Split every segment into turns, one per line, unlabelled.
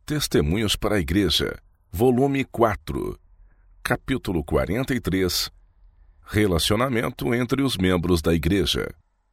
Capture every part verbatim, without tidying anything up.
Testemunhos para a Igreja, volume quatro, capítulo quarenta e três, Relacionamento entre os membros da Igreja.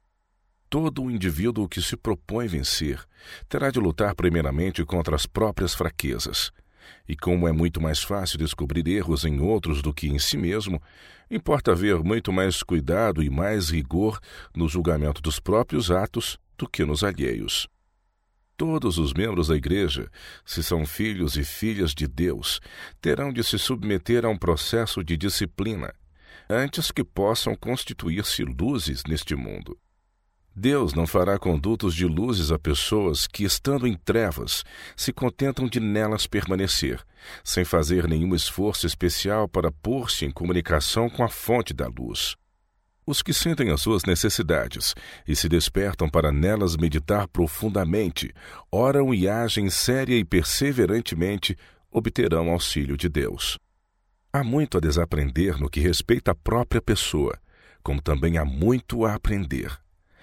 Todo indivíduo que se propõe vencer terá de lutar primeiramente contra as próprias fraquezas. E como é muito mais fácil descobrir erros em outros do que em si mesmo, importa haver muito mais cuidado e mais rigor no julgamento dos próprios atos do que nos alheios. Todos os membros da Igreja, se são filhos e filhas de Deus, terão de se submeter a um processo de disciplina, antes que possam constituir-se luzes neste mundo. Deus não fará condutos de luzes a pessoas que, estando em trevas, se contentam de nelas permanecer, sem fazer nenhum esforço especial para pôr-se em comunicação com a fonte da luz. Os que sentem as suas necessidades e se despertam para nelas meditar profundamente, oram e agem séria e perseverantemente, obterão auxílio de Deus. Há muito a desaprender no que respeita à própria pessoa, como também há muito a aprender.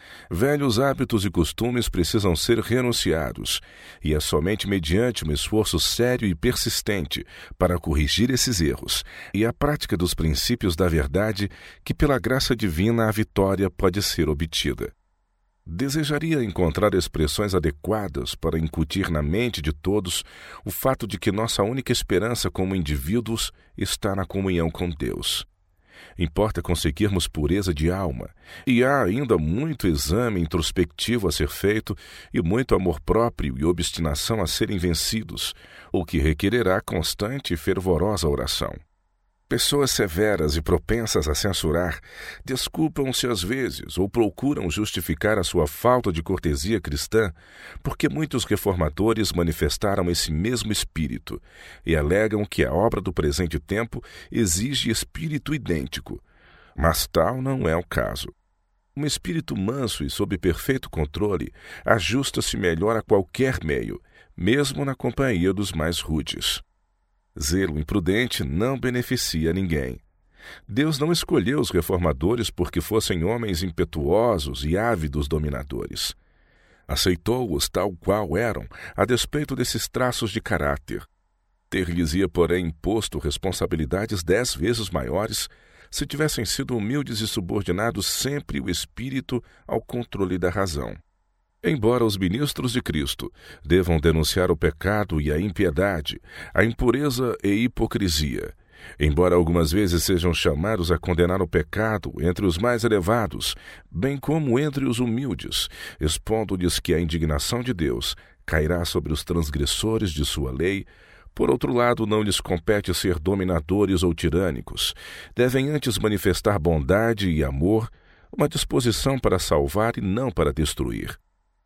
Velhos hábitos e costumes precisam ser renunciados, e é somente mediante um esforço sério e persistente para corrigir esses erros e a prática dos princípios da verdade que, pela graça divina, a vitória pode ser obtida. Desejaria encontrar expressões adequadas para incutir na mente de todos o fato de que nossa única esperança como indivíduos está na comunhão com Deus. Importa conseguirmos pureza de alma, e há ainda muito exame introspectivo a ser feito e muito amor próprio e obstinação a serem vencidos, o que requererá constante e fervorosa oração. Pessoas severas e propensas a censurar desculpam-se às vezes ou procuram justificar a sua falta de cortesia cristã porque muitos reformadores manifestaram esse mesmo espírito e alegam que a obra do presente tempo exige espírito idêntico, mas tal não é o caso. Um espírito manso e sob perfeito controle ajusta-se melhor a qualquer meio, mesmo na companhia dos mais rudes. Zelo imprudente não beneficia ninguém. Deus não escolheu os reformadores porque fossem homens impetuosos e ávidos dominadores. Aceitou-os tal qual eram, a despeito desses traços de caráter. Ter-lhes-ia, porém, imposto responsabilidades dez vezes maiores se tivessem sido humildes e subordinados sempre o espírito ao controle da razão. Embora os ministros de Cristo devam denunciar o pecado e a impiedade, a impureza e hipocrisia, embora algumas vezes sejam chamados a condenar o pecado entre os mais elevados, bem como entre os humildes, expondo-lhes que a indignação de Deus cairá sobre os transgressores de sua lei, por outro lado, não lhes compete ser dominadores ou tirânicos, devem antes manifestar bondade e amor, uma disposição para salvar e não para destruir.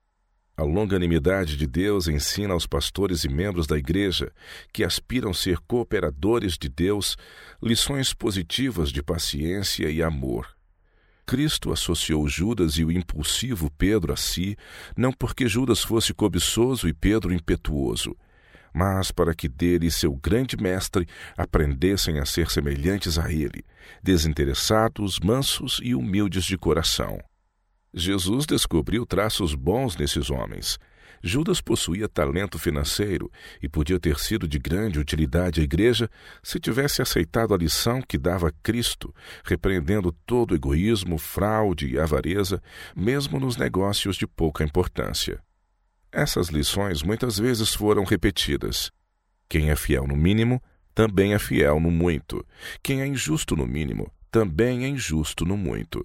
A longanimidade de Deus ensina aos pastores e membros da Igreja, que aspiram ser cooperadores de Deus, lições positivas de paciência e amor. Cristo associou Judas e o impulsivo Pedro a si, não porque Judas fosse cobiçoso e Pedro impetuoso, mas para que dele, seu grande mestre, aprendessem a ser semelhantes a ele, desinteressados, mansos e humildes de coração. Jesus descobriu traços bons nesses homens. Judas possuía talento financeiro e podia ter sido de grande utilidade à Igreja se tivesse aceitado a lição que dava Cristo, repreendendo todo egoísmo, fraude e avareza, mesmo nos negócios de pouca importância. Essas lições muitas vezes foram repetidas. Quem é fiel no mínimo, também é fiel no muito. Quem é injusto no mínimo, também é injusto no muito.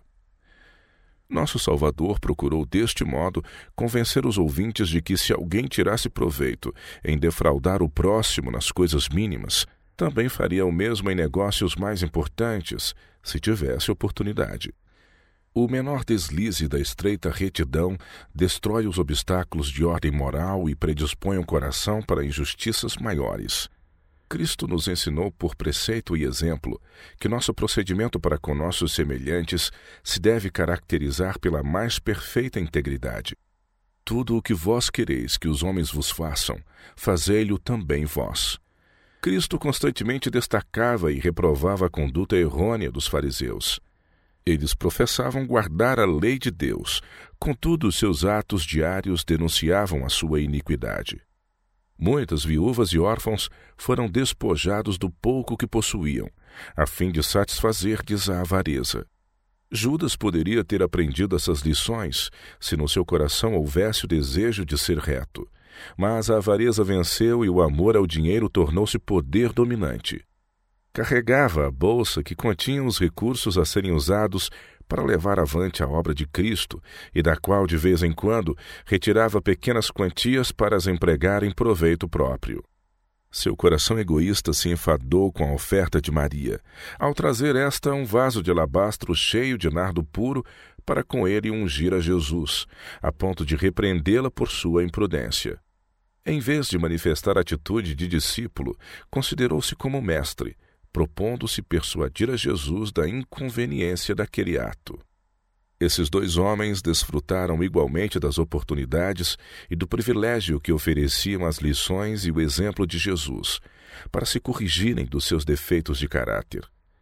Nosso Salvador procurou, deste modo, convencer os ouvintes de que se alguém tirasse proveito em defraudar o próximo nas coisas mínimas, também faria o mesmo em negócios mais importantes, se tivesse oportunidade. O menor deslize da estreita retidão destrói os obstáculos de ordem moral e predispõe o coração para injustiças maiores. Cristo nos ensinou por preceito e exemplo que nosso procedimento para com nossos semelhantes se deve caracterizar pela mais perfeita integridade. Tudo o que vós quereis que os homens vos façam, fazei-lo também vós. Cristo constantemente destacava e reprovava a conduta errônea dos fariseus. Eles professavam guardar a lei de Deus, contudo seus atos diários denunciavam a sua iniquidade. Muitas viúvas e órfãos foram despojados do pouco que possuíam, a fim de satisfazer-lhes a avareza. Judas poderia ter aprendido essas lições se no seu coração houvesse o desejo de ser reto, mas a avareza venceu e o amor ao dinheiro tornou-se poder dominante. Carregava a bolsa que continha os recursos a serem usados para levar avante a obra de Cristo e da qual, de vez em quando, retirava pequenas quantias para as empregar em proveito próprio. Seu coração egoísta se enfadou com a oferta de Maria, ao trazer esta um vaso de alabastro cheio de nardo puro para com ele ungir a Jesus, a ponto de repreendê-la por sua imprudência. Em vez de manifestar atitude de discípulo, considerou-se como mestre, propondo-se persuadir a Jesus da inconveniência daquele ato. Esses dois homens desfrutaram igualmente das oportunidades e do privilégio que ofereciam as lições e o exemplo de Jesus, para se corrigirem dos seus defeitos de caráter.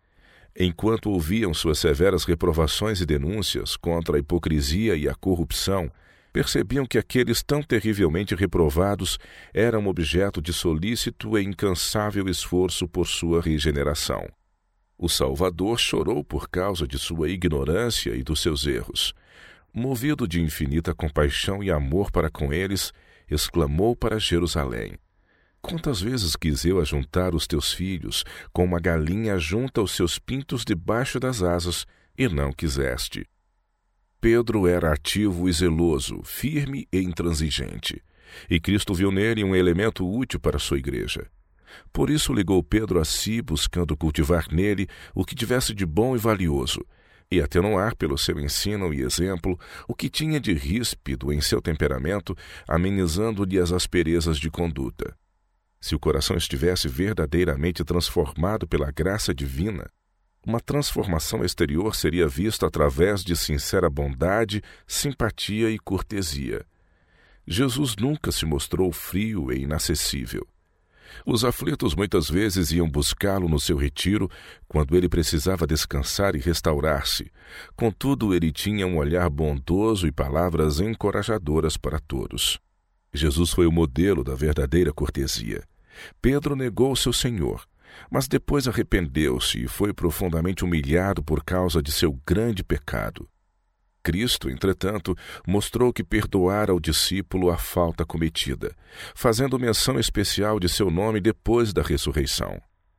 Enquanto ouviam suas severas reprovações e denúncias contra a hipocrisia e a corrupção, percebiam que aqueles tão terrivelmente reprovados eram objeto de solícito e incansável esforço por sua regeneração. O Salvador chorou por causa de sua ignorância e dos seus erros. Movido de infinita compaixão e amor para com eles, exclamou para Jerusalém: Quantas vezes quis eu ajuntar os teus filhos, como uma galinha junta os seus pintos debaixo das asas, e não quiseste. Pedro era ativo e zeloso, firme e intransigente, e Cristo viu nele um elemento útil para a sua igreja. Por isso ligou Pedro a si, buscando cultivar nele o que tivesse de bom e valioso, e atenuar pelo seu ensino e exemplo o que tinha de ríspido em seu temperamento, amenizando-lhe as asperezas de conduta. Se o coração estivesse verdadeiramente transformado pela graça divina, uma transformação exterior seria vista através de sincera bondade, simpatia e cortesia. Jesus nunca se mostrou frio e inacessível. Os aflitos muitas vezes iam buscá-lo no seu retiro, quando ele precisava descansar e restaurar-se. Contudo, ele tinha um olhar bondoso e palavras encorajadoras para todos. Jesus foi o modelo da verdadeira cortesia. Pedro negou seu Senhor, mas depois arrependeu-se e foi profundamente humilhado por causa de seu grande pecado. Cristo, entretanto, mostrou que perdoara ao discípulo a falta cometida, fazendo menção especial de seu nome depois da ressurreição.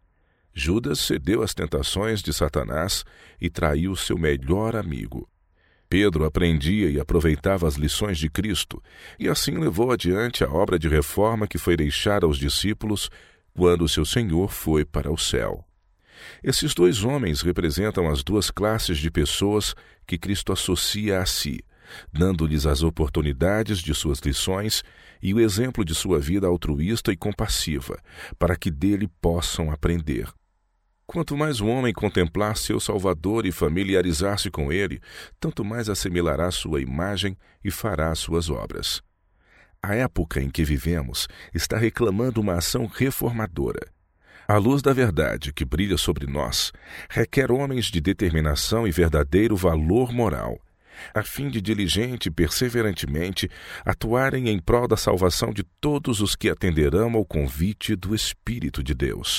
Judas cedeu às tentações de Satanás e traiu seu melhor amigo. Pedro aprendia e aproveitava as lições de Cristo, e assim levou adiante a obra de reforma que foi deixada aos discípulos quando seu Senhor foi para o céu. Esses dois homens representam as duas classes de pessoas que Cristo associa a si, dando-lhes as oportunidades de suas lições e o exemplo de sua vida altruísta e compassiva, para que dele possam aprender. Quanto mais o homem contemplar seu Salvador e familiarizar-se com ele, tanto mais assimilará sua imagem e fará suas obras. A época em que vivemos está reclamando uma ação reformadora. A luz da verdade que brilha sobre nós requer homens de determinação e verdadeiro valor moral, a fim de diligente e perseverantemente atuarem em prol da salvação de todos os que atenderão ao convite do Espírito de Deus.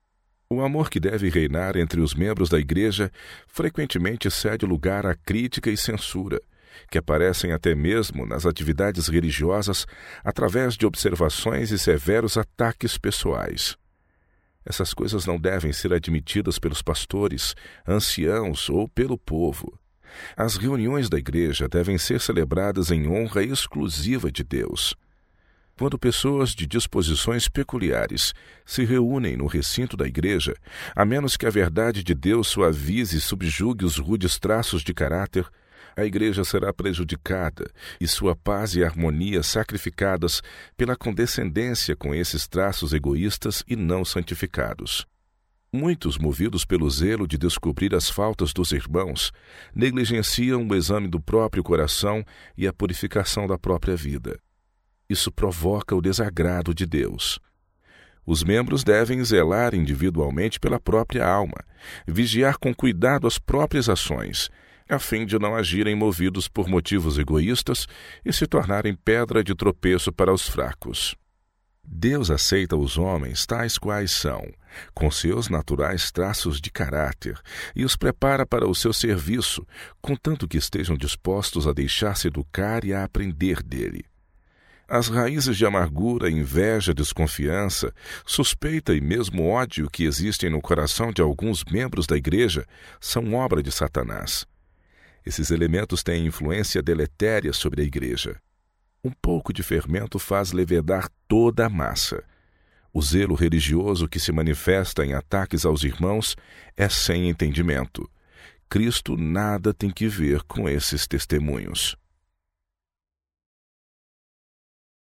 O amor que deve reinar entre os membros da Igreja frequentemente cede lugar à crítica e censura, que aparecem até mesmo nas atividades religiosas através de observações e severos ataques pessoais. Essas coisas não devem ser admitidas pelos pastores, anciãos ou pelo povo. As reuniões da igreja devem ser celebradas em honra exclusiva de Deus. Quando pessoas de disposições peculiares se reúnem no recinto da igreja, a menos que a verdade de Deus suavize e subjugue os rudes traços de caráter, a igreja será prejudicada e sua paz e harmonia sacrificadas pela condescendência com esses traços egoístas e não santificados. Muitos, movidos pelo zelo de descobrir as faltas dos irmãos, negligenciam o exame do próprio coração e a purificação da própria vida. Isso provoca o desagrado de Deus. Os membros devem zelar individualmente pela própria alma, vigiar com cuidado as próprias ações, a fim de não agirem movidos por motivos egoístas e se tornarem pedra de tropeço para os fracos. Deus aceita os homens tais quais são, com seus naturais traços de caráter, e os prepara para o seu serviço, contanto que estejam dispostos a deixar-se educar e a aprender dele. As raízes de amargura, inveja, desconfiança, suspeita e mesmo ódio que existem no coração de alguns membros da igreja são obra de Satanás. Esses elementos têm influência deletéria sobre a igreja. Um pouco de fermento faz levedar toda a massa. O zelo religioso que se manifesta em ataques aos irmãos é sem entendimento. Cristo nada tem que ver com esses testemunhos.